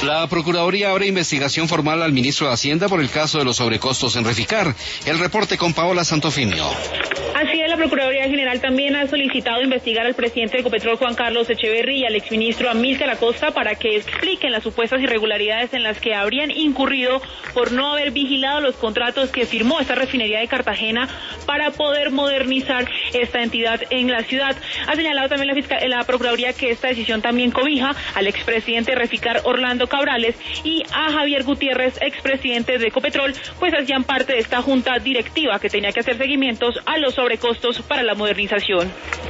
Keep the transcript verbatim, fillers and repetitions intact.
La Procuraduría abre investigación formal al ministro de Hacienda por el caso de los sobrecostos en Reficar. El reporte con Paola Santofimio. Así es, la Procuraduría General también ha solicitado investigar al presidente de Ecopetrol, Juan Carlos Echeverry, y al exministro Amílcar Acosta para que expliquen las supuestas irregularidades en las que habrían incurrido por no haber vigilado los contratos que firmó esta refinería de Cartagena para poder modernizar esta entidad en la ciudad. Ha señalado también la, fiscal, la Procuraduría que esta decisión también cobija al expresidente de Reficar, Orlando Cabrales, y a Javier Gutiérrez, expresidente de Ecopetrol, pues hacían parte de esta junta directiva que tenía que hacer seguimientos a los sobrecostos para la modernización.